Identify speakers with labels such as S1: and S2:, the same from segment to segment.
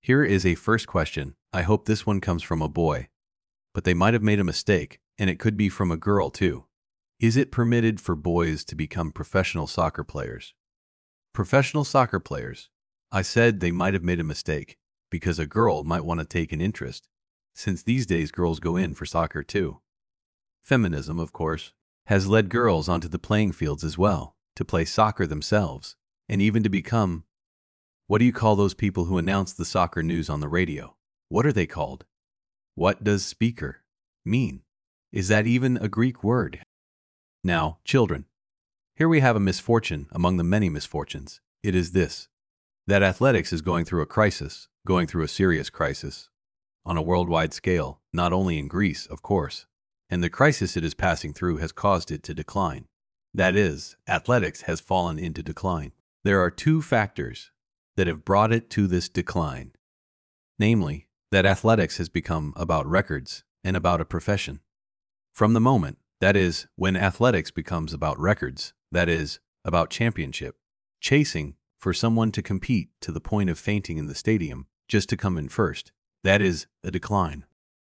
S1: Here is a first question. I hope this one comes from a boy. But they might have made a mistake, and it could be from a girl too. Is it permitted for boys to become professional soccer players? Professional soccer players. I said they might have made a mistake, because a girl might want to take an interest, since these days girls go in for soccer too. Feminism, of course, has led girls onto the playing fields as well, to play soccer themselves, and even to become— what do you call those people who announce the soccer news on the radio? What are they called? What does speaker mean? Is that even a Greek word? Now, children, here we have a misfortune among the many misfortunes. It is this, that athletics is going through a crisis, going through a serious crisis, on a worldwide scale, not only in Greece, of course, and the crisis it is passing through has caused it to decline. That is, athletics has fallen into decline. There are two factors that have brought it to this decline. Namely, that athletics has become about records and about a profession. From the moment, that is, when athletics becomes about records, that is, about championship, chasing for someone to compete to the point of fainting in the stadium just to come in first, that is a decline.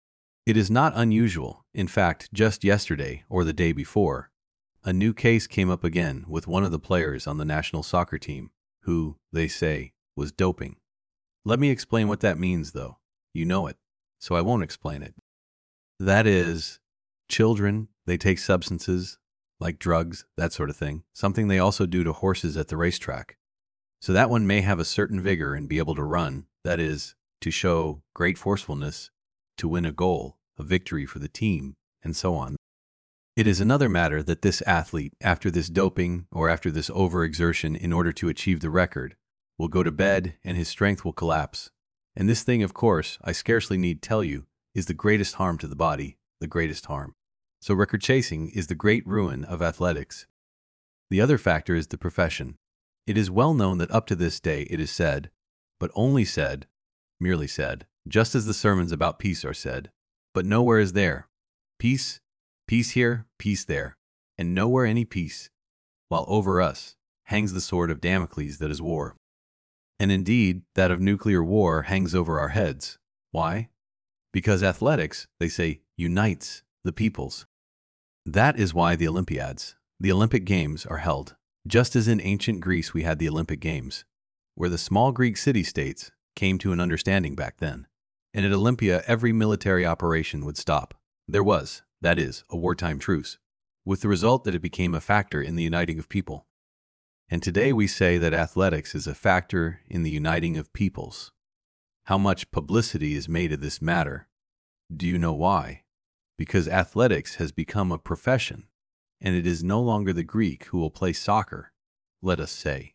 S1: It is not unusual. In fact, just yesterday or the day before, a new case came up again with one of the players on the national soccer team, who, they say, was doping. Let me explain what that means, though. You know it, so I won't explain it. That is, children, they take substances, like drugs, that sort of thing, something they also do to horses at the racetrack. So that one may have a certain vigor and be able to run, that is, to show great forcefulness, to win a goal, a victory for the team, and so on. It is another matter that this athlete, after this doping or after this overexertion in order to achieve the record, will go to bed and his strength will collapse. And this thing, of course, I scarcely need tell you, is the greatest harm to the body, the greatest harm. So record chasing is the great ruin of athletics. The other factor is the profession. It is well known that up to this day it is said, but only said, merely said, just as the sermons about peace are said, but nowhere is there. Peace, peace here, peace there, and nowhere any peace, while over us hangs the sword of Damocles that is war. And indeed, that of nuclear war hangs over our heads. Why? Because athletics, they say, unites the peoples. That is why the Olympiads, the Olympic Games, are held. Just as in ancient Greece we had the Olympic Games, where the small Greek city-states came to an understanding back then. And at Olympia every military operation would stop. There was, that is, a wartime truce, with the result that it became a factor in the uniting of people. And today we say that athletics is a factor in the uniting of peoples. How much publicity is made of this matter? Do you know why? Because athletics has become a profession, and it is no longer the Greek who will play soccer, let us say,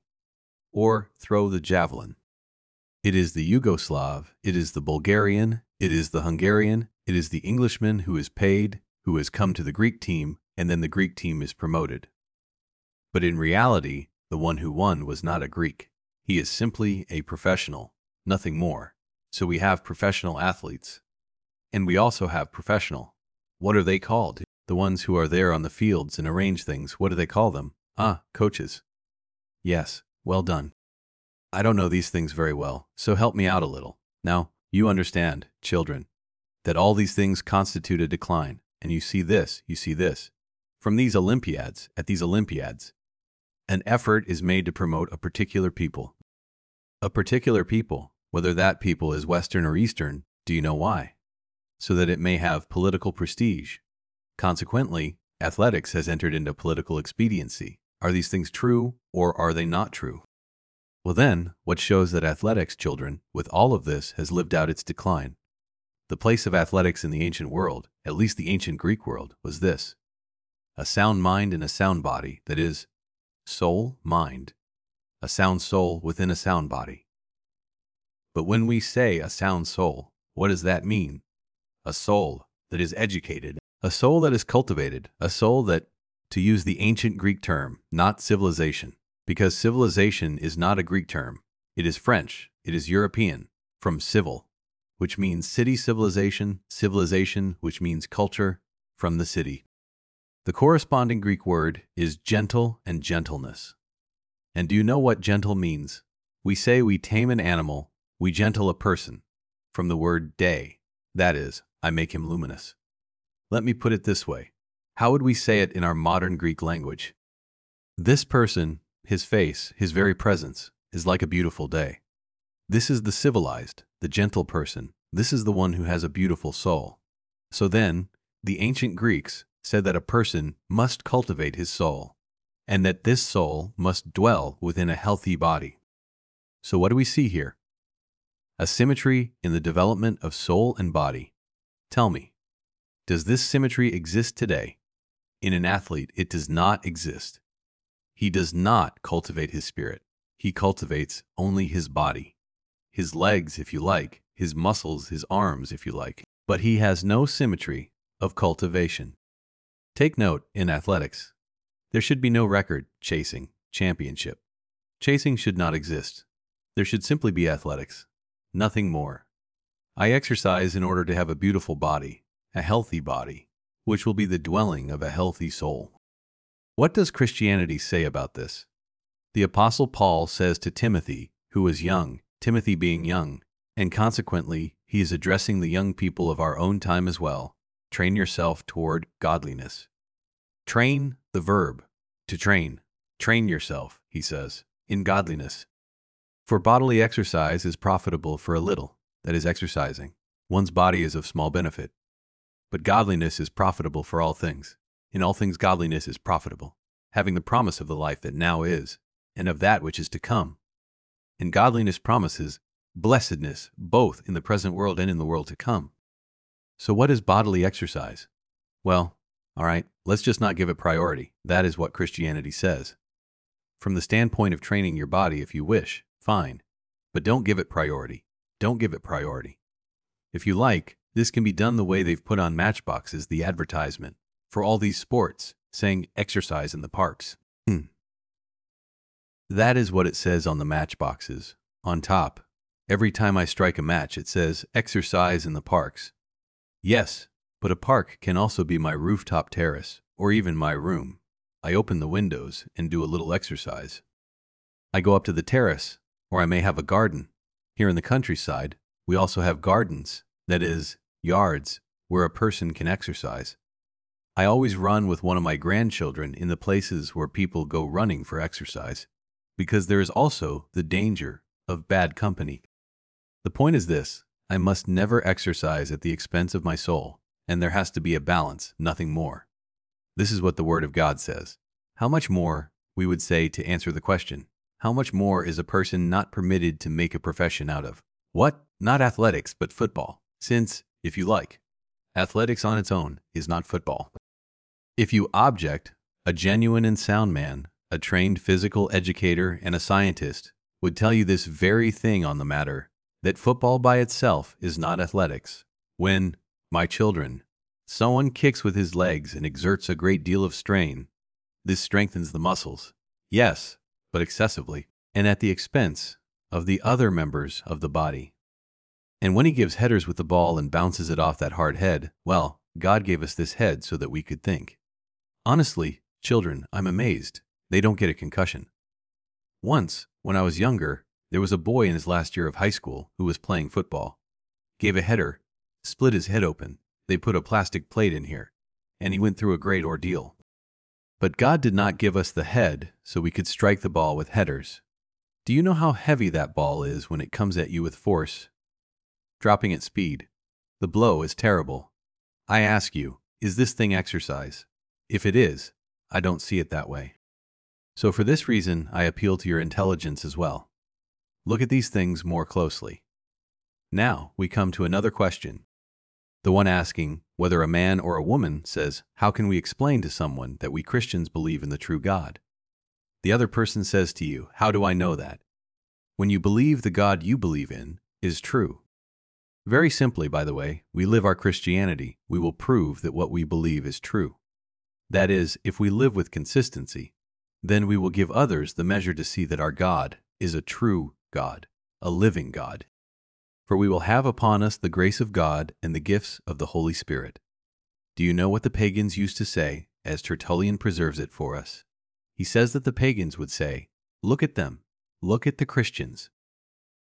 S1: or throw the javelin. It is the Yugoslav, it is the Bulgarian, it is the Hungarian, it is the Englishman who is paid, who has come to the Greek team, and then the Greek team is promoted. But in reality, the one who won was not a Greek. He is simply a professional, nothing more. So we have professional athletes. And we also have professional. What are they called? The ones who are there on the fields and arrange things, what do they call them? Coaches. Yes, well done. I don't know these things very well, so help me out a little. Now, you understand, children, that all these things constitute a decline, and you see this. From these Olympiads, at these Olympiads, an effort is made to promote a particular people. A particular people, whether that people is Western or Eastern, do you know why? So that it may have political prestige. Consequently, athletics has entered into political expediency. Are these things true, or are they not true? Well then, what shows that athletics, children, with all of this, has lived out its decline? The place of athletics in the ancient world, at least the ancient Greek world, was this: a sound mind and a sound body, that is, soul, mind, a sound soul within a sound body. But when we say a sound soul, what does that mean? A soul that is educated, a soul that is cultivated, a soul that, to use the ancient Greek term, not civilization, because civilization is not a Greek term, it is French, it is European, from civil, which means city civilization, civilization, which means culture, from the city. The corresponding Greek word is gentle and gentleness. And do you know what gentle means? We say we tame an animal We gentle a person, from the word day, that is, I make him luminous. Let me put it this way. How would we say it in our modern Greek language? This person, his face, his very presence, is like a beautiful day. This is the civilized, the gentle person. This is the one who has a beautiful soul. So then, the ancient Greeks said that a person must cultivate his soul, and that this soul must dwell within a healthy body. So what do we see here? A symmetry in the development of soul and body. Tell me, does this symmetry exist today? In an athlete, it does not exist. He does not cultivate his spirit. He cultivates only his body. His legs, if you like, his muscles, his arms, if you like. But he has no symmetry of cultivation. Take note in athletics. There should be no record, chasing, championship. Chasing should not exist. There should simply be athletics. Nothing more. I exercise in order to have a beautiful body, a healthy body, which will be the dwelling of a healthy soul. What does Christianity say about this? The Apostle Paul says to Timothy, who is young, Timothy being young, and consequently he is addressing the young people of our own time as well, train yourself toward godliness. Train, the verb, to train. Train yourself, he says, in godliness. For bodily exercise is profitable for a little, that is exercising. One's body is of small benefit. But godliness is profitable for all things. In all things godliness is profitable, having the promise of the life that now is, and of that which is to come. And godliness promises blessedness both in the present world and in the world to come. So what is bodily exercise? Well, all right, let's just not give it priority. That is what Christianity says. From the standpoint of training your body, if you wish, fine. But don't give it priority. Don't give it priority. If you like, this can be done the way they've put on matchboxes the advertisement for all these sports, saying exercise in the parks. That is what it says on the matchboxes. On top, every time I strike a match, it says exercise in the parks. Yes, but a park can also be my rooftop terrace, or even my room. I open the windows and do a little exercise. I go up to the terrace, or I may have a garden. Here in the countryside, we also have gardens, that is, yards, where a person can exercise. I always run with one of my grandchildren in the places where people go running for exercise, because there is also the danger of bad company. The point is this: I must never exercise at the expense of my soul, and there has to be a balance, nothing more. This is what the Word of God says. How much more, we would say to answer the question, how much more is a person not permitted to make a profession out of? What? Not athletics, but football. Since, if you like, athletics on its own is not football. If you object, a genuine and sound man, a trained physical educator and a scientist, would tell you this very thing on the matter, that football by itself is not athletics. When, my children, someone kicks with his legs and exerts a great deal of strain, this strengthens the muscles, yes, but excessively, and at the expense of the other members of the body. And when he gives headers with the ball and bounces it off that hard head, well, God gave us this head so that we could think. Honestly, children, I'm amazed they don't get a concussion. Once, when I was younger, there was a boy in his last year of high school who was playing football. Gave a header, split his head open. They put a plastic plate in here, and he went through a great ordeal. But God did not give us the head so we could strike the ball with headers. Do you know how heavy that ball is when it comes at you with force? Dropping at speed. The blow is terrible. I ask you, is this thing exercise? If it is, I don't see it that way. So for this reason, I appeal to your intelligence as well. Look at these things more closely. Now we come to another question. The one asking whether a man or a woman says, how can we explain to someone that we Christians believe in the true God? The other person says to you, how do I know that? When you believe the God you believe in is true. Very simply, by the way, we live our Christianity, we will prove that what we believe is true. That is, if we live with consistency, then we will give others the measure to see that our God is a true God, a living God. For we will have upon us the grace of God and the gifts of the Holy Spirit. Do you know what the pagans used to say, as Tertullian preserves it for us? He says that the pagans would say, look at them, look at the Christians.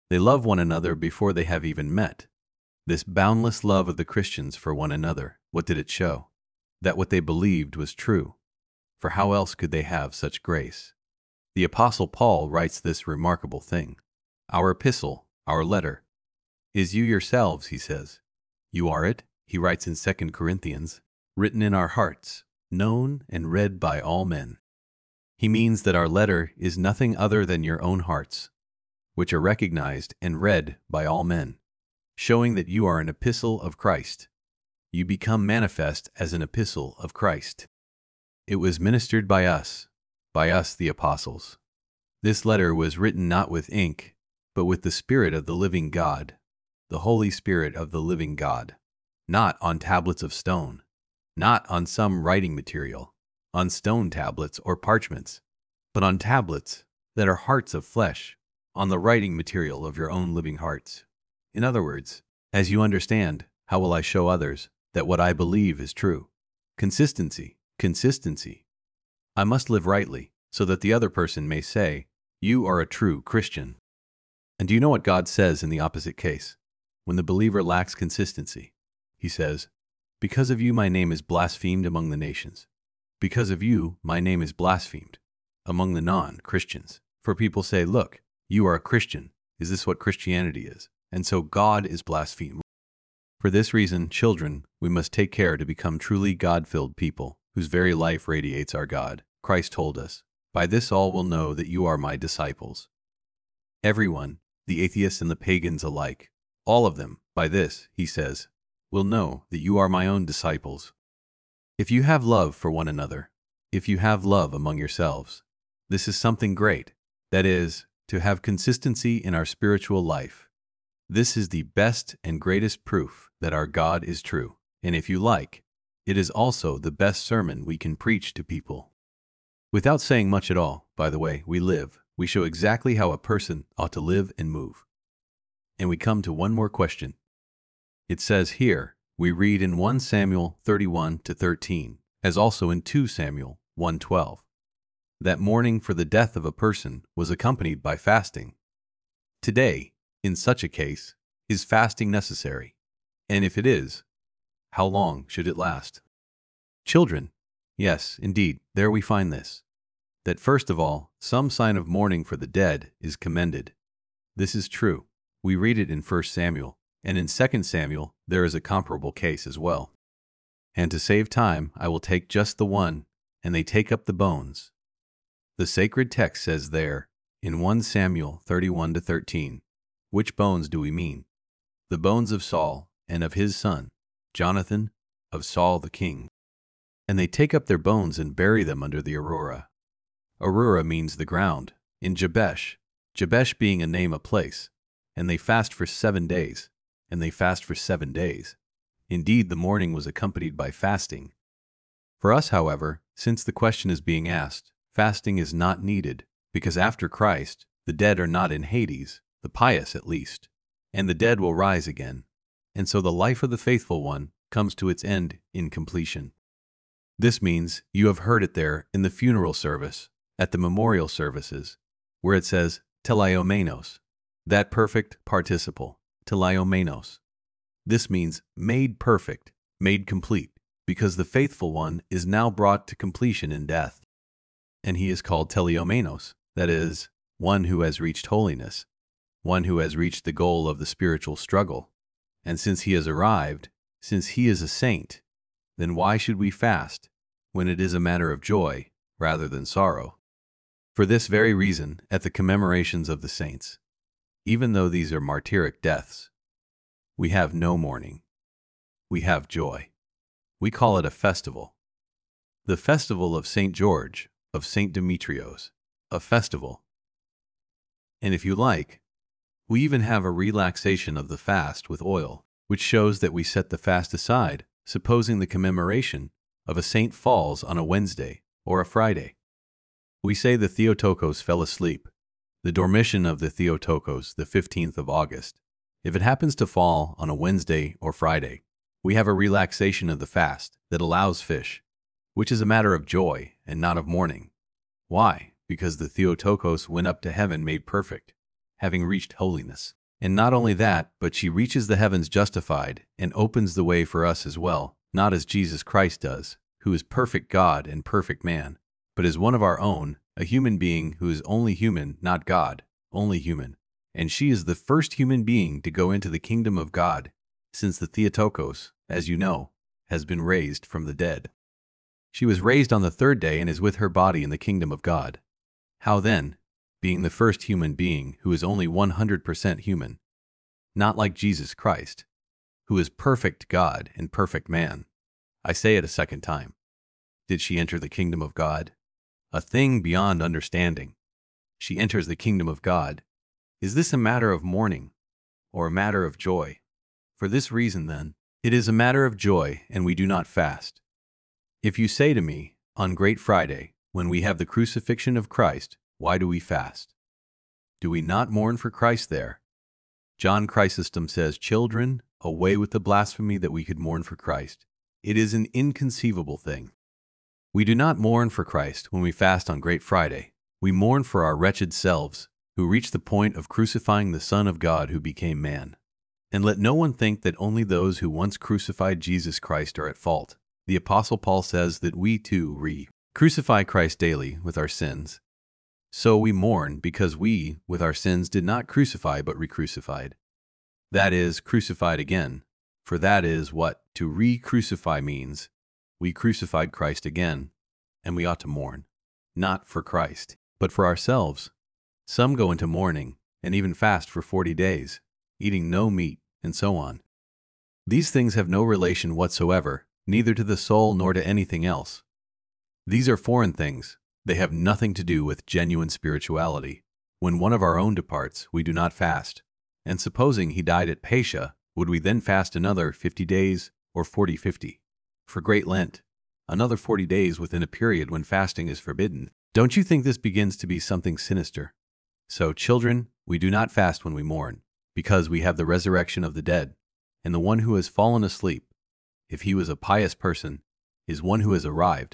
S1: They love one another before they have even met. This boundless love of the Christians for one another, what did it show? That what they believed was true. For how else could they have such grace? The Apostle Paul writes this remarkable thing. Our epistle, our letter, is you yourselves, he says. You are it, he writes in 2 Corinthians, written in our hearts, known and read by all men. He means that our letter is nothing other than your own hearts, which are recognized and read by all men, showing that you are an epistle of Christ. You become manifest as an epistle of Christ. It was ministered by us the apostles. This letter was written not with ink, but with the Spirit of the living God, the Holy Spirit of the living God, not on tablets of stone, not on some writing material, on stone tablets or parchments, but on tablets that are hearts of flesh, on the writing material of your own living hearts. In other words, as you understand, how will I show others that what I believe is true? Consistency, consistency. I must live rightly, so that the other person may say, you are a true Christian. And do you know what God says in the opposite case? When the believer lacks consistency, he says, because of you my name is blasphemed among the nations. Because of you my name is blasphemed among the non-Christians. For people say, look, you are a Christian. Is this what Christianity is? And so God is blasphemed. For this reason, children, we must take care to become truly God-filled people, whose very life radiates our God. Christ told us, by this all will know that you are my disciples. Everyone, the atheists and the pagans alike, all of them, by this, he says, will know that you are my own disciples. If you have love for one another, if you have love among yourselves, this is something great. That is, to have consistency in our spiritual life. This is the best and greatest proof that our God is true. And if you like, it is also the best sermon we can preach to people. Without saying much at all, by the way, we show exactly how a person ought to live and move. And we come to one more question. It says here, we read in 1 Samuel 31-13, as also in 2 Samuel 1:12, that mourning for the death of a person was accompanied by fasting. Today, in such a case, is fasting necessary? And if it is, how long should it last? Children, yes, indeed, there we find this. That first of all, some sign of mourning for the dead is commended. This is true. We read it in 1 Samuel, and in 2 Samuel there is a comparable case as well. And to save time, I will take just the one, and they take up the bones. The sacred text says there, in 1 Samuel 31-13, which bones do we mean? The bones of Saul and of his son, Jonathan, of Saul the king. And they take up their bones and bury them under the Arura. Arura means the ground, in Jabesh, Jabesh being a name of place. And they fast for 7 days, and they fast for 7 days. Indeed, the mourning was accompanied by fasting. For us, however, since the question is being asked, fasting is not needed, because after Christ, the dead are not in Hades, the pious at least, and the dead will rise again. And so the life of the faithful one comes to its end in completion. This means you have heard it there in the funeral service, at the memorial services, where it says teleiomenos, that perfect participle, teleiomenos. This means made perfect, made complete, because the faithful one is now brought to completion in death. And he is called teleiomenos, that is, one who has reached holiness, one who has reached the goal of the spiritual struggle. And since he has arrived, since he is a saint, then why should we fast, when it is a matter of joy rather than sorrow? For this very reason, at the commemorations of the saints, even though these are martyric deaths, we have no mourning. We have joy. We call it a festival. The festival of St. George, of St. Demetrios, a festival. And if you like, we even have a relaxation of the fast with oil, which shows that we set the fast aside, supposing the commemoration of a saint falls on a Wednesday or a Friday. We say the Theotokos fell asleep, the dormition of the Theotokos, the 15th of August. If it happens to fall on a Wednesday or Friday, we have a relaxation of the fast that allows fish, which is a matter of joy and not of mourning. Why? Because the Theotokos went up to heaven made perfect. having reached holiness. And not only that, but she reaches the heavens justified and opens the way for us as well, not as Jesus Christ does, who is perfect God and perfect man, but as one of our own, a human being who is only human, not God, only human. And she is the first human being to go into the kingdom of God, since the Theotokos, as you know, has been raised from the dead. She was raised on the third day and is with her body in the kingdom of God. How then, being the first human being who is only 100% human, not like Jesus Christ, who is perfect God and perfect man, I say it a second time, did she enter the kingdom of God? A thing beyond understanding. She enters the kingdom of God. Is this a matter of mourning or a matter of joy? For this reason, then, it is a matter of joy, and we do not fast. If you say to me, on Great Friday, when we have the crucifixion of Christ, why do we fast? Do we not mourn for Christ there? John Chrysostom says, children, away with the blasphemy that we could mourn for Christ. It is an inconceivable thing. We do not mourn for Christ when we fast on Great Friday. We mourn for our wretched selves, who reach the point of crucifying the Son of God who became man. And let no one think that only those who once crucified Jesus Christ are at fault. The Apostle Paul says that we too crucify Christ daily with our sins. So we mourn because we, with our sins, did not crucify but re-crucified. That is, crucified again. For that is what to re-crucify means. We crucified Christ again, and we ought to mourn, not for Christ, but for ourselves. Some go into mourning, and even fast for 40 days, eating no meat, and so on. These things have no relation whatsoever, neither to the soul nor to anything else. These are foreign things. They have nothing to do with genuine spirituality. When one of our own departs, we do not fast. And supposing he died at Pascha, would we then fast another 50 days or 40-50? For Great Lent, another 40 days within a period when fasting is forbidden. Don't you think this begins to be something sinister? So, children, we do not fast when we mourn, because we have the resurrection of the dead, and the one who has fallen asleep, if he was a pious person, is one who has arrived,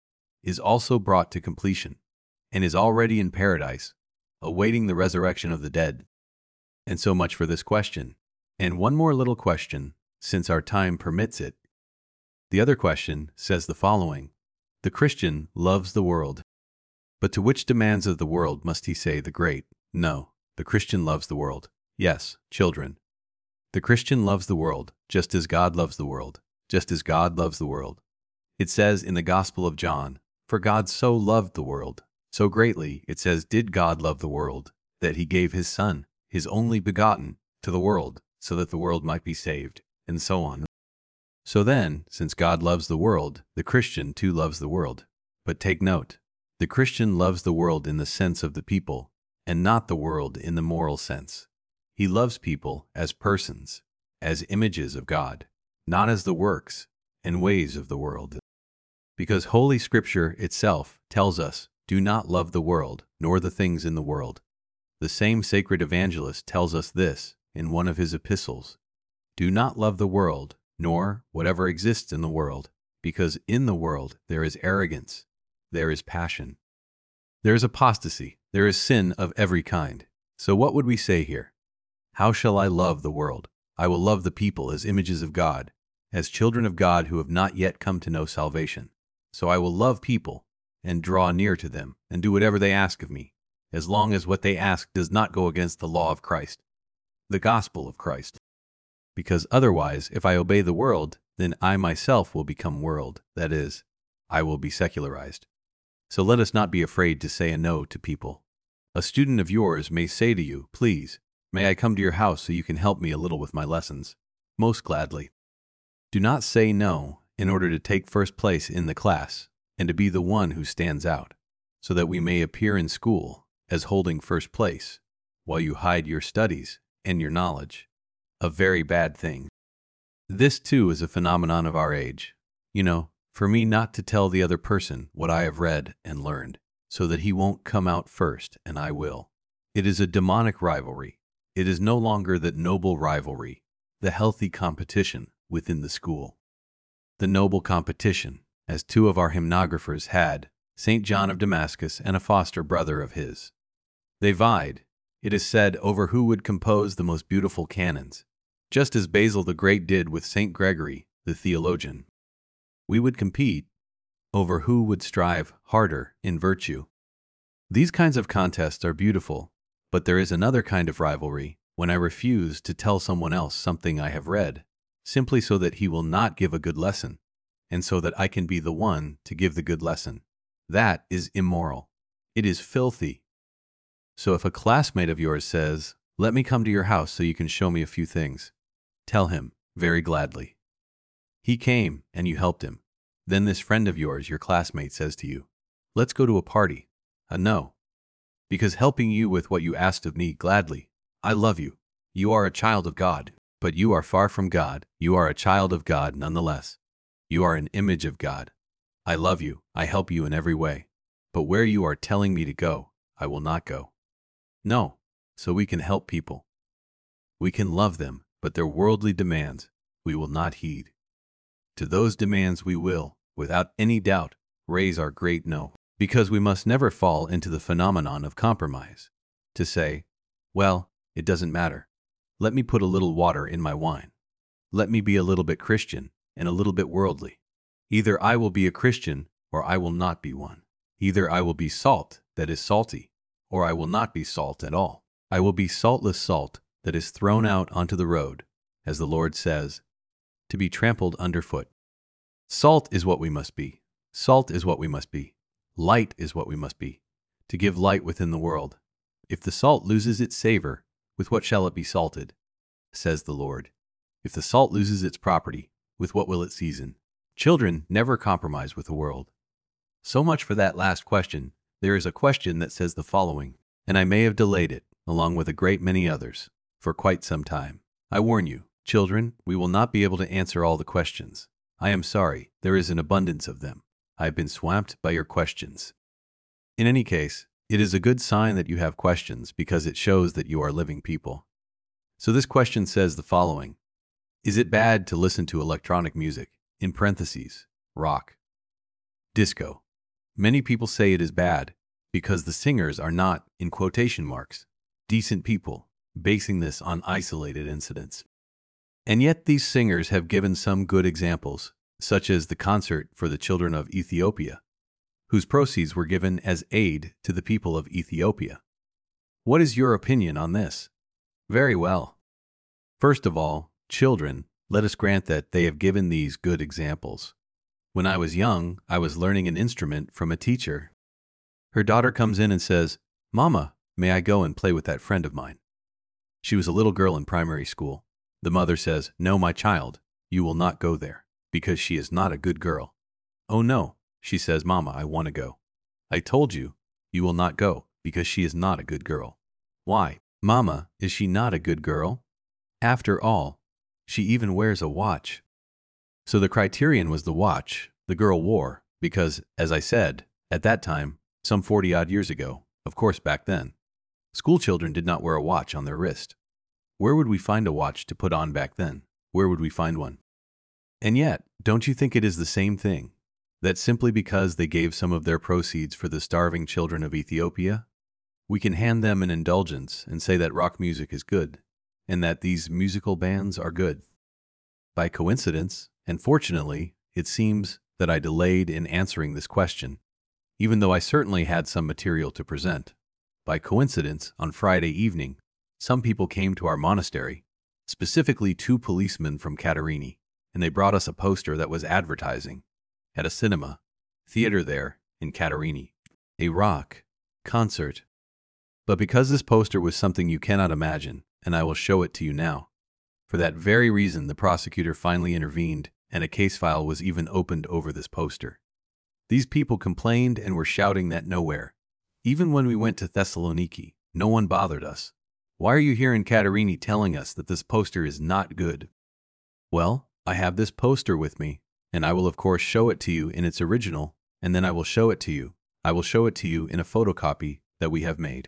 S1: is also brought to completion, and is already in paradise, awaiting the resurrection of the dead. And so much for this question. And one more little question, since our time permits it. The other question says the following: the Christian loves the world. But to which demands of the world must he say the great? No, the Christian loves the world. Yes, children. The Christian loves the world, just as God loves the world, just as God loves the world. It says in the Gospel of John, for God so loved the world, so greatly, it says, did God love the world, that he gave his Son, his only begotten, to the world, so that the world might be saved, and so on. So then, since God loves the world, the Christian too loves the world. But take note, the Christian loves the world in the sense of the people, and not the world in the moral sense. He loves people as persons, as images of God, not as the works and ways of the world. Because Holy Scripture itself tells us, do not love the world, nor the things in the world. The same sacred evangelist tells us this in one of his epistles. Do not love the world, nor whatever exists in the world, because in the world there is arrogance, there is passion, there is apostasy, there is sin of every kind. So what would we say here? How shall I love the world? I will love the people as images of God, as children of God who have not yet come to know salvation. So I will love people and draw near to them and do whatever they ask of me, as long as what they ask does not go against the law of Christ, the gospel of Christ. Because otherwise, if I obey the world, then I myself will become world, that is, I will be secularized. So let us not be afraid to say a no to people. A student of yours may say to you, please, may I come to your house so you can help me a little with my lessons? Most gladly. Do not say no in order to take first place in the class and to be the one who stands out, so that we may appear in school as holding first place, while you hide your studies and your knowledge. A very bad thing. This too is a phenomenon of our age. You know, for me not to tell the other person what I have read and learned, so that he won't come out first and I will. It is a demonic rivalry. It is no longer that noble rivalry, the healthy competition within the school. The noble competition, as two of our hymnographers had, St. John of Damascus and a foster brother of his. They vied, It is said over who would compose the most beautiful canons, just as Basil the Great did with St. Gregory, the theologian. We would compete over who would strive harder in virtue. These kinds of contests are beautiful, but there is another kind of rivalry when I refuse to tell someone else something I have read, simply so that he will not give a good lesson, and so that I can be the one to give the good lesson. That is immoral. It is filthy. So if a classmate of yours says, "Let me come to your house so you can show me a few things," tell him, very gladly. He came, and you helped him. Then this friend of yours, your classmate, says to you, "Let's go to a party." A no. Because helping you with what you asked of me gladly. I love you. You are a child of God, but you are far from God. You are a child of God nonetheless. You are an image of God. I love you. I help you in every way. But where you are telling me to go, I will not go. No. So we can help people. We can love them, but their worldly demands we will not heed. To those demands we will, without any doubt, raise our great no. Because we must never fall into the phenomenon of compromise. To say, well, it doesn't matter. Let me put a little water in my wine. Let me be a little bit Christian and a little bit worldly. Either I will be a Christian or I will not be one. Either I will be salt that is salty, or I will not be salt at all. I will be saltless salt that is thrown out onto the road, as the Lord says, to be trampled underfoot. Salt is what we must be. Salt is what we must be. Light is what we must be, to give light within the world. If the salt loses its savor, with what shall it be salted? Says the Lord. If the salt loses its property, with what will it season? Children never compromise with the world. So much for that last question. There is a question that says the following, and I may have delayed it, along with a great many others, for quite some time. I warn you, children, we will not be able to answer all the questions. I am sorry, there is an abundance of them. I have been swamped by your questions. In any case, it is a good sign that you have questions because it shows that you are living people. So this question says the following. Is it bad to listen to electronic music, in parentheses, rock, disco? Many people say it is bad because the singers are not, in quotation marks, decent people, basing this on isolated incidents. And yet these singers have given some good examples, such as the concert for the children of Ethiopia, whose proceeds were given as aid to the people of Ethiopia. What is your opinion on this? Very well. First of all, children, let us grant that they have given these good examples. When I was young, I was learning an instrument from a teacher. Her daughter comes in and says, "Mama, may I go and play with that friend of mine?" She was a little girl in primary school. The mother says, "No, my child, you will not go there, because she is not a good girl." "Oh no," she says, "Mama, I want to go." "I told you, you will not go, because she is not a good girl." "Why, Mama, is she not a good girl? After all, she even wears a watch." So the criterion was the watch the girl wore, because, as I said, at that time, some 40-odd years ago, of course back then, school children did not wear a watch on their wrist. Where would we find a watch to put on back then? Where would we find one? And yet, don't you think it is the same thing, that simply because they gave some of their proceeds for the starving children of Ethiopia, we can hand them an indulgence and say that rock music is good, and that these musical bands are good? By coincidence, and fortunately, it seems that I delayed in answering this question, even though I certainly had some material to present. By coincidence, on Friday evening, some people came to our monastery, specifically 2 policemen from Katerini, and they brought us a poster that was advertising, at a cinema, theater there in Katerini, a rock concert. But because this poster was something you cannot imagine, and I will show it to you now, for that very reason the prosecutor finally intervened, and a case file was even opened over this poster. These people complained and were shouting that nowhere, even when we went to Thessaloniki, no one bothered us. Why are you here in Katerini telling us that this poster is not good? Well, I have this poster with me, and I will of course show it to you in its original, and then I will show it to you. I will show it to you in a photocopy that we have made.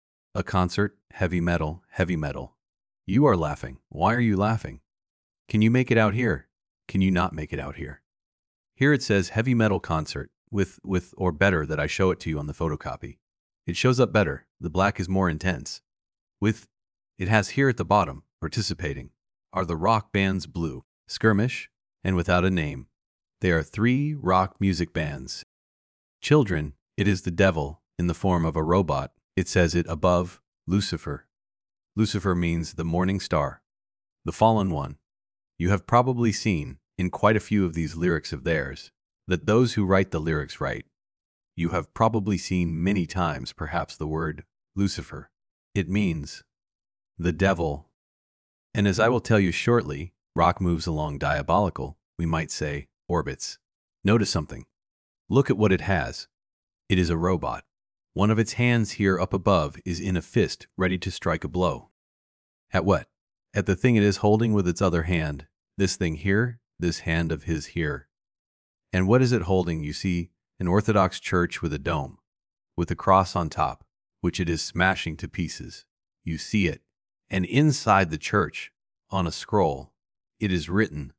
S1: A concert, heavy metal, heavy metal. You are laughing. Why are you laughing? Can you make it out here? Can you not make it out here? Here it says heavy metal concert, with or better that I show it to you on the photocopy. It shows up better. The black is more intense. With it has here at the bottom, participating, are the rock bands Blue, Skirmish, and Without a Name. They are 3 rock music bands. Children, it is the devil in the form of a robot. It says it above, Lucifer. Lucifer means the morning star, the fallen one. You have probably seen, in quite a few of these lyrics of theirs, that those who write the lyrics write. You have probably seen many times perhaps the word Lucifer. It means the devil. And as I will tell you shortly, rock moves along diabolical, we might say, orbits. Notice something. Look at what it has. It is a robot. One of its hands here up above is in a fist, ready to strike a blow. At what? At the thing it is holding with its other hand. This thing here, this hand of his here. And what is it holding? You see, an Orthodox church with a dome, with a cross on top, which it is smashing to pieces. You see it. And inside the church, on a scroll, it is written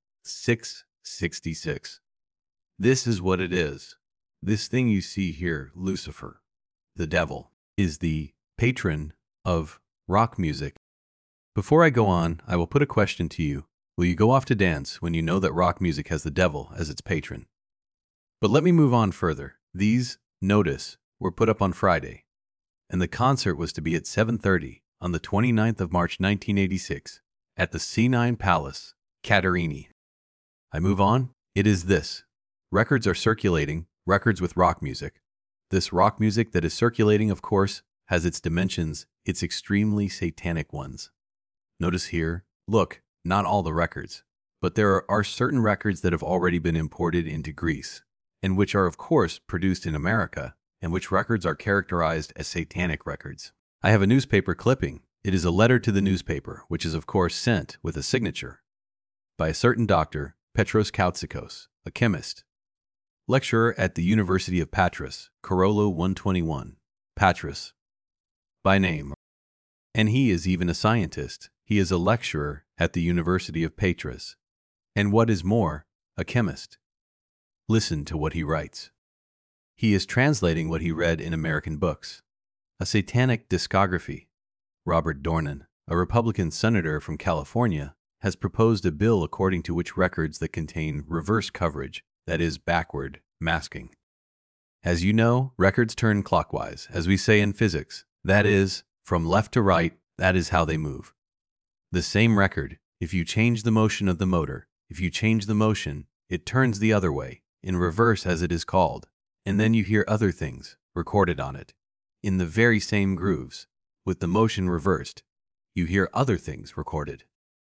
S1: 666. This is what it is. This thing you see here, Lucifer, the devil, is the patron of rock music. Before I go on, I will put a question to you. Will you go off to dance when you know that rock music has the devil as its patron? But let me move on further. These, notice, were put up on Friday, and the concert was to be at 7:30 on the 29th of March 1986 at the C9 Palace, Katerini. I move on. It is this. Records are circulating, records with rock music. This rock music that is circulating, of course, has its dimensions, its extremely satanic ones. Notice here, look, not all the records, but there are certain records that have already been imported into Greece, and which are, of course, produced in America, and which records are characterized as satanic records. I have a newspaper clipping. It is a letter to the newspaper, which is, of course, sent with a signature by a certain doctor, Petros Koutsikos, a chemist, lecturer at the University of Patras, Corolla 121, Patras, by name. And he is even a scientist. He is a lecturer at the University of Patras. And what is more, a chemist. Listen to what he writes. He is translating what he read in American books. A satanic discography. Robert Dornan, a Republican senator from California, has proposed a bill according to which records that contain reverse coverage, that is, backward masking. As you know, records turn clockwise, as we say in physics. That is, from left to right, that is how they move. The same record, if you change the motion of the motor, if you change the motion, it turns the other way, in reverse as it is called, and then you hear other things recorded on it. In the very same grooves, with the motion reversed, you hear other things recorded.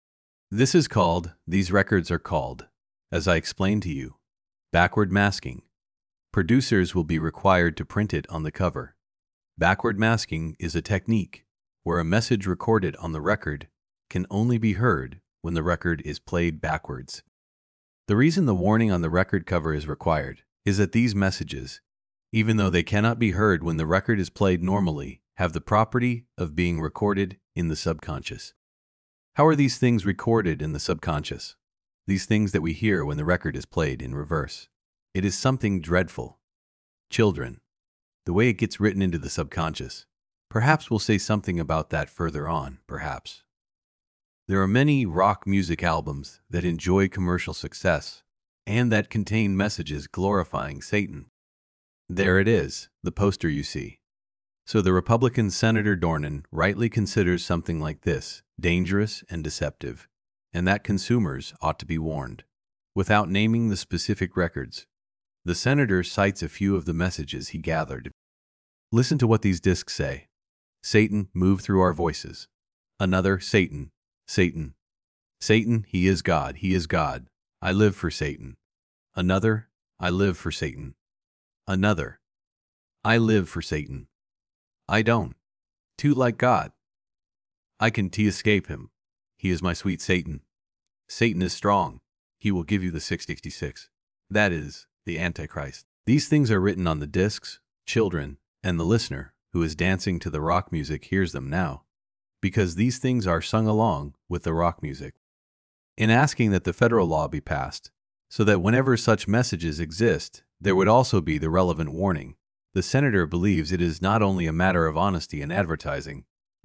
S1: These records are called, as I explained to you, backward masking. Producers will be required to print it on the cover. Backward masking is a technique where a message recorded on the record can only be heard when the record is played backwards. The reason the warning on the record cover is required is that these messages, even though they cannot be heard when the record is played normally, have the property of being recorded in the subconscious. How are these things recorded in the subconscious? These things that we hear when the record is played in reverse. It is something dreadful. Children, the way it gets written into the subconscious. Perhaps we'll say something about that further on, perhaps. There are many rock music albums that enjoy commercial success and that contain messages glorifying Satan. There it is, the poster you see. So the Republican Senator Dornan rightly considers something like this dangerous and deceptive, and that consumers ought to be warned. Without naming the specific records, the senator cites a few of the messages he gathered. Listen to what these discs say. Satan, move through our voices. Another, Satan, Satan. Satan, he is God, he is God. I live for Satan. Another, I live for Satan. Another, I live for Satan. I don't. Too like God. I can escape him. He is my sweet Satan. Satan is strong. He will give you the 666. That is, the Antichrist. These things are written on the discs, children, and the listener, who is dancing to the rock music, hears them now, because these things are sung along with the rock music. In asking that the federal law be passed, so that whenever such messages exist, there would also be the relevant warning, the senator believes it is not only a matter of honesty in advertising,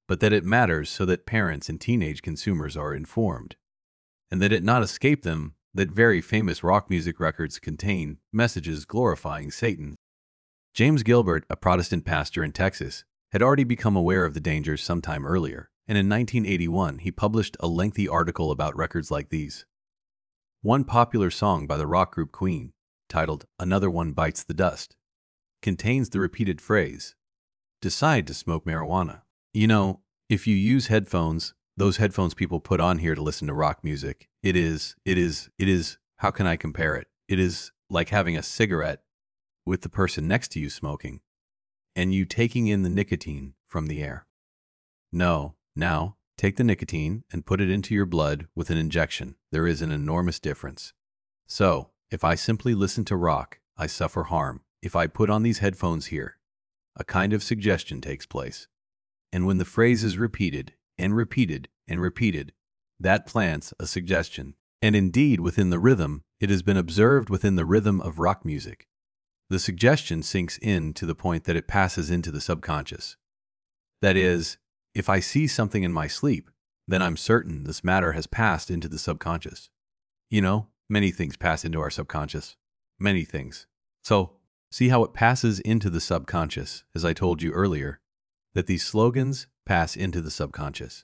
S1: but that it matters so that parents and teenage consumers are informed, and that it not escape them that very famous rock music records contain messages glorifying Satan. James Gilbert, a Protestant pastor in Texas, had already become aware of the dangers sometime earlier, and in 1981 he published a lengthy article about records like these. One popular song by the rock group Queen, titled "Another One Bites the Dust," contains the repeated phrase, "Decide to smoke marijuana." You know, if you use headphones, those headphones people put on here to listen to rock music, it is, how can I compare it? It is like having a cigarette with the person next to you smoking, and you taking in the nicotine from the air. No, now, take the nicotine and put it into your blood with an injection. There is an enormous difference. So, if I simply listen to rock, I suffer harm. If I put on these headphones here, a kind of suggestion takes place. And when the phrase is repeated and repeated and repeated, that plants a suggestion. And indeed, within the rhythm, it has been observed within the rhythm of rock music. The suggestion sinks in to the point that it passes into the subconscious. That is, if I see something in my sleep, then I'm certain this matter has passed into the subconscious. You know, many things pass into our subconscious. Many things. So, see how it passes into the subconscious, as I told you earlier, that these slogans pass into the subconscious.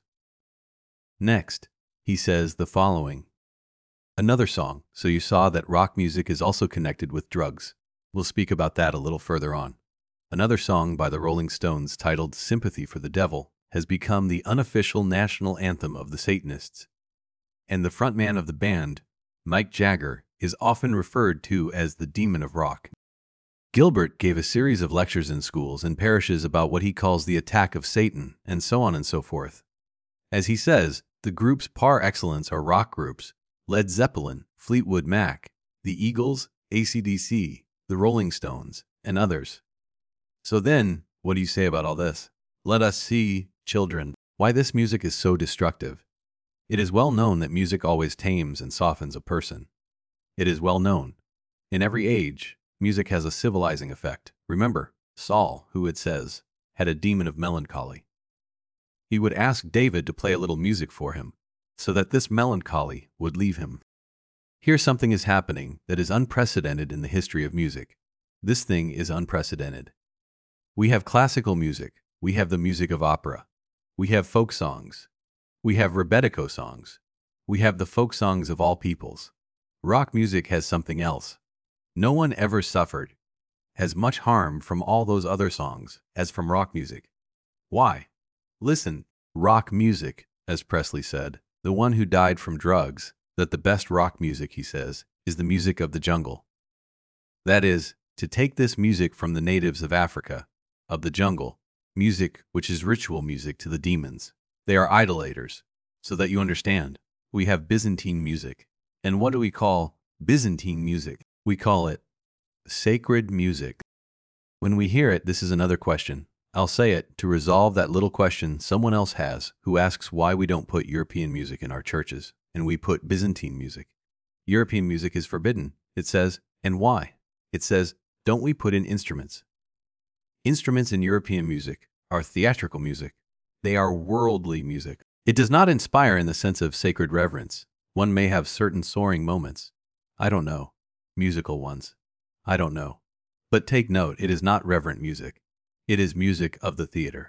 S1: Next, he says the following. Another song, so you saw that rock music is also connected with drugs. We'll speak about that a little further on. Another song by the Rolling Stones titled "Sympathy for the Devil" has become the unofficial national anthem of the Satanists. And the frontman of the band, Mick Jagger, is often referred to as the demon of rock. Gilbert gave a series of lectures in schools and parishes about what he calls the attack of Satan, and so on and so forth. As he says, the groups par excellence are rock groups: Led Zeppelin, Fleetwood Mac, the Eagles, AC/DC, the Rolling Stones, and others. So then, what do you say about all this? Let us see, children, why this music is so destructive. It is well known that music always tames and softens a person. It is well known. In every age, music has a civilizing effect. Remember, Saul, who it says, had a demon of melancholy. He would ask David to play a little music for him, so that this melancholy would leave him. Here something is happening that is unprecedented in the history of music. This thing is unprecedented. We have classical music, we have the music of opera, we have folk songs, we have rebetiko songs, we have the folk songs of all peoples. Rock music has something else. No one ever suffered as much harm from all those other songs as from rock music. Why? Listen, rock music, as Presley said, the one who died from drugs, that the best rock music, he says, is the music of the jungle. That is, to take this music from the natives of Africa, of the jungle, music which is ritual music to the demons. They are idolaters. So that you understand, we have Byzantine music. And what do we call Byzantine music? We call it sacred music. When we hear it, this is another question. I'll say it to resolve that little question someone else has who asks why we don't put European music in our churches, and we put Byzantine music. European music is forbidden, it says, and why? It says, don't we put in instruments? Instruments in European music are theatrical music. They are worldly music. It does not inspire in the sense of sacred reverence. One may have certain soaring moments. I don't know. Musical ones. I don't know. But take note, it is not reverent music. It is music of the theater.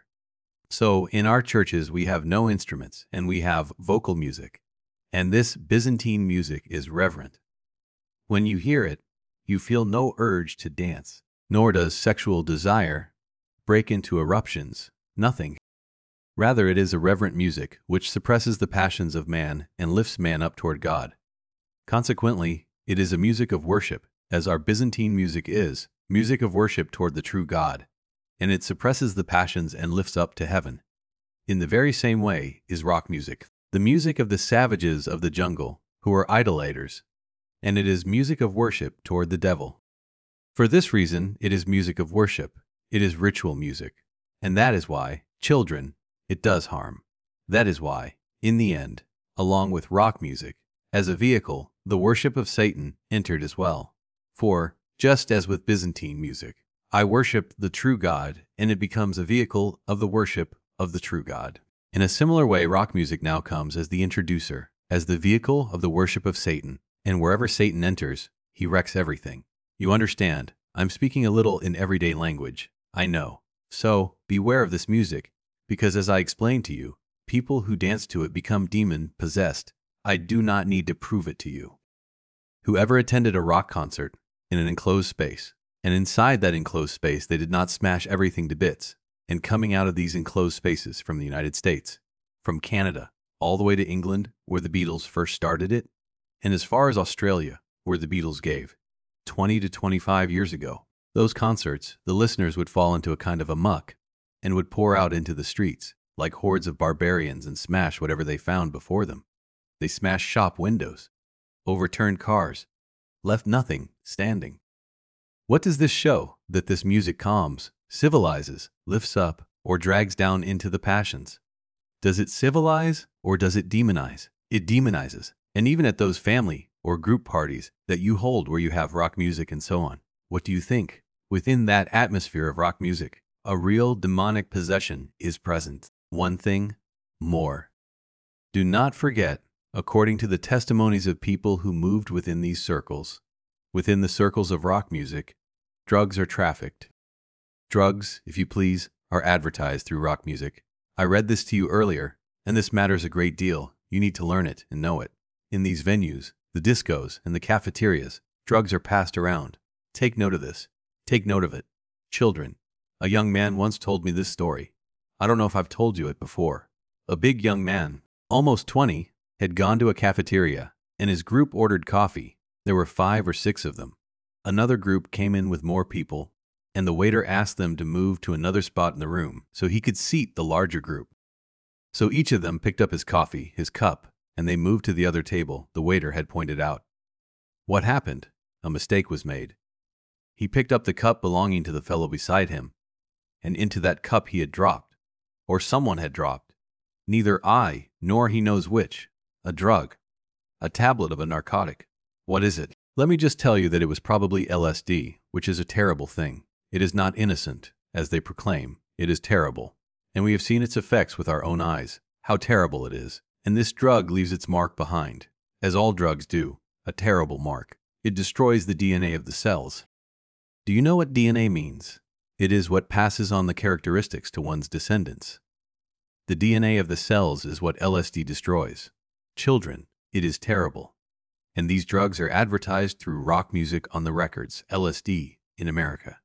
S1: So in our churches we have no instruments, and we have vocal music. And this Byzantine music is reverent. When you hear it, you feel no urge to dance, nor does sexual desire break into eruptions, nothing. Rather, it is a reverent music which suppresses the passions of man and lifts man up toward God. Consequently, it is a music of worship, as our Byzantine music is, music of worship toward the true God, and it suppresses the passions and lifts up to heaven. In the very same way is rock music, the music of the savages of the jungle, who are idolaters, and it is music of worship toward the devil. For this reason, it is music of worship, it is ritual music, and that is why, children, it does harm. That is why, in the end, along with rock music, as a vehicle, the worship of Satan entered as well. For, just as with Byzantine music, I worship the true God, and it becomes a vehicle of the worship of the true God. In a similar way, rock music now comes as the introducer, as the vehicle of the worship of Satan, and wherever Satan enters, he wrecks everything. You understand, I'm speaking a little in everyday language, I know. So, beware of this music, because as I explained to you, people who dance to it become demon-possessed. I do not need to prove it to you. Whoever attended a rock concert in an enclosed space, and inside that enclosed space they did not smash everything to bits, and coming out of these enclosed spaces from the United States, from Canada, all the way to England, where the Beatles first started it, and as far as Australia, where the Beatles gave, 20 to 25 years ago, those concerts, the listeners would fall into a kind of a muck, and would pour out into the streets, like hordes of barbarians, and smash whatever they found before them. They smashed shop windows, overturned cars, left nothing standing. What does this show? That this music calms, civilizes, lifts up, or drags down into the passions. Does it civilize, or does it demonize? It demonizes. And even at those family or group parties that you hold where you have rock music and so on, what do you think? Within that atmosphere of rock music, a real demonic possession is present. One thing more. Do not forget, according to the testimonies of people who moved within these circles, within the circles of rock music, drugs are trafficked. Drugs, if you please, are advertised through rock music. I read this to you earlier, and this matters a great deal. You need to learn it and know it. In these venues, the discos and the cafeterias, drugs are passed around. Take note of this. Take note of it. Children. A young man once told me this story. I don't know if I've told you it before. A big young man, almost 20, had gone to a cafeteria, and his group ordered coffee. There were 5 or 6 of them. Another group came in with more people, and the waiter asked them to move to another spot in the room so he could seat the larger group. So each of them picked up his coffee, his cup, and they moved to the other table the waiter had pointed out. What happened? A mistake was made. He picked up the cup belonging to the fellow beside him, and into that cup he had dropped, or someone had dropped, neither I nor he knows which, a drug, a tablet of a narcotic. What is it? Let me just tell you that it was probably LSD, which is a terrible thing. It is not innocent, as they proclaim. It is terrible. And we have seen its effects with our own eyes, how terrible it is. And this drug leaves its mark behind, as all drugs do, a terrible mark. It destroys the DNA of the cells. Do you know what DNA means? It is what passes on the characteristics to one's descendants. The DNA of the cells is what LSD destroys. Children, it is terrible. And these drugs are advertised through rock music on the records, LSD, in America.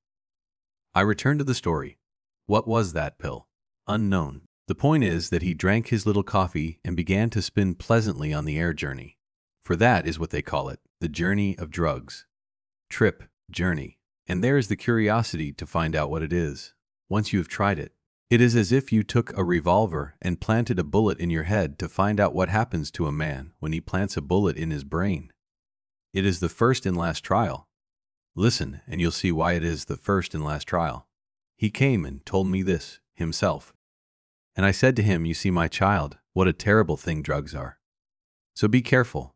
S1: I return to the story. What was that pill? Unknown. The point is that he drank his little coffee and began to spin pleasantly on the air journey. For that is what they call it, the journey of drugs. Trip, journey. And there is the curiosity to find out what it is. Once you have tried it, it is as if you took a revolver and planted a bullet in your head to find out what happens to a man when he plants a bullet in his brain. It is the first and last trial. Listen, and you'll see why it is the first and last trial. He came and told me this himself. And I said to him, you see, my child, what a terrible thing drugs are. So be careful,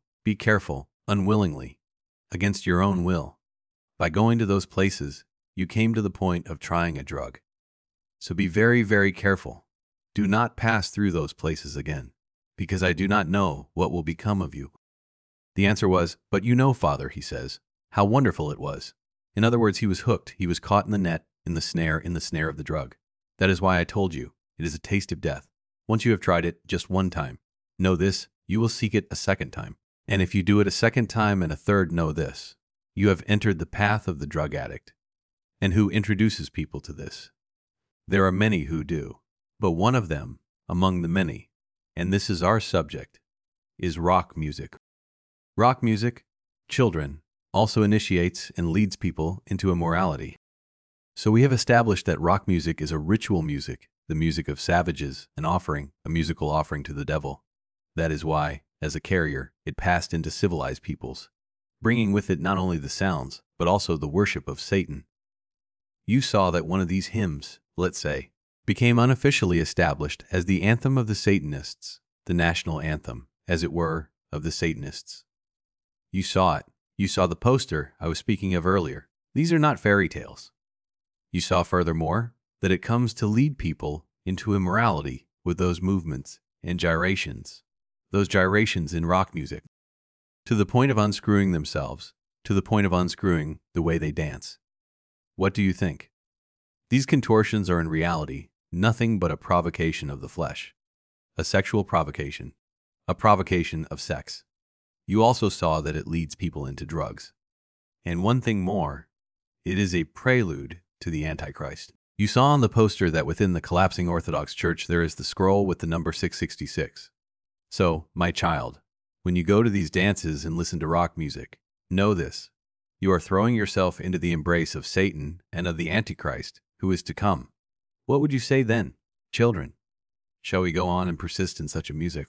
S1: unwillingly, against your own will. By going to those places, you came to the point of trying a drug. So be very, very careful. Do not pass through those places again, because I do not know what will become of you. The answer was, but you know, Father, he says, how wonderful it was. In other words, he was hooked. He was caught in the net, in the snare of the drug. That is why I told you, it is a taste of death. Once you have tried it just one time, know this, you will seek it a second time. And if you do it a second time and a third, know this, you have entered the path of the drug addict. And who introduces people to this? There are many who do, but one of them, among the many, and this is our subject, is rock music. Rock music, children, also initiates and leads people into immorality. So we have established that rock music is a ritual music, the music of savages, an offering, a musical offering to the devil. That is why, as a carrier, it passed into civilized peoples, bringing with it not only the sounds, but also the worship of Satan. You saw that one of these hymns, let's say, became unofficially established as the anthem of the Satanists, the national anthem, as it were, of the Satanists. You saw it. You saw the poster I was speaking of earlier. These are not fairy tales. You saw furthermore that it comes to lead people into immorality with those movements and gyrations, those gyrations in rock music, to the point of unscrewing themselves, to the point of unscrewing the way they dance. What do you think? These contortions are in reality nothing but a provocation of the flesh, a sexual provocation, a provocation of sex. You also saw that it leads people into drugs. And one thing more, it is a prelude to the Antichrist. You saw on the poster that within the collapsing Orthodox Church there is the scroll with the number 666. So, my child, when you go to these dances and listen to rock music, know this. You are throwing yourself into the embrace of Satan and of the Antichrist who is to come. What would you say then, children? Shall we go on and persist in such a music?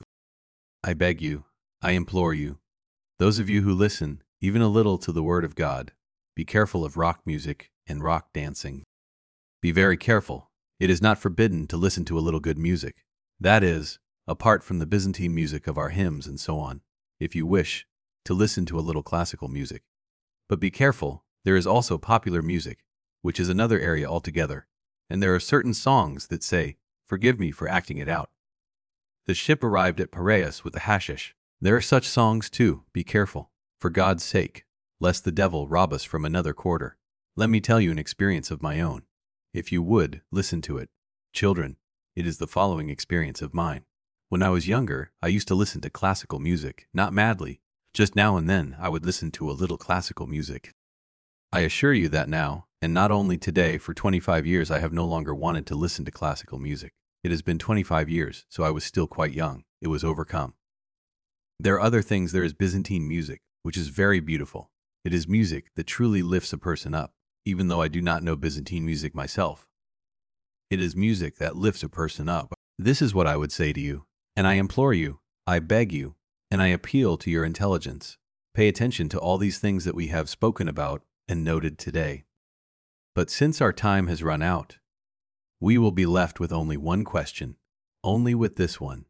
S1: I beg you, I implore you, those of you who listen even a little to the Word of God, be careful of rock music and rock dancing. Be very careful. It is not forbidden to listen to a little good music. That is, apart from the Byzantine music of our hymns and so on, if you wish, to listen to a little classical music. But be careful, there is also popular music, which is another area altogether, and there are certain songs that say, "Forgive me for acting it out." The ship arrived at Piraeus with the hashish. There are such songs too, be careful, for God's sake, lest the devil rob us from another quarter. Let me tell you an experience of my own. If you would, listen to it. Children, it is the following experience of mine. When I was younger, I used to listen to classical music, not madly. Just now and then, I would listen to a little classical music. I assure you that now, and not only today, for 25 years I have no longer wanted to listen to classical music. It has been 25 years, so I was still quite young. It was overcome. There are other things. There is Byzantine music, which is very beautiful. It is music that truly lifts a person up, even though I do not know Byzantine music myself. It is music that lifts a person up. This is what I would say to you, and I implore you, I beg you, and I appeal to your intelligence. Pay attention to all these things that we have spoken about and noted today. But since our time has run out, we will be left with only one question, only with this one.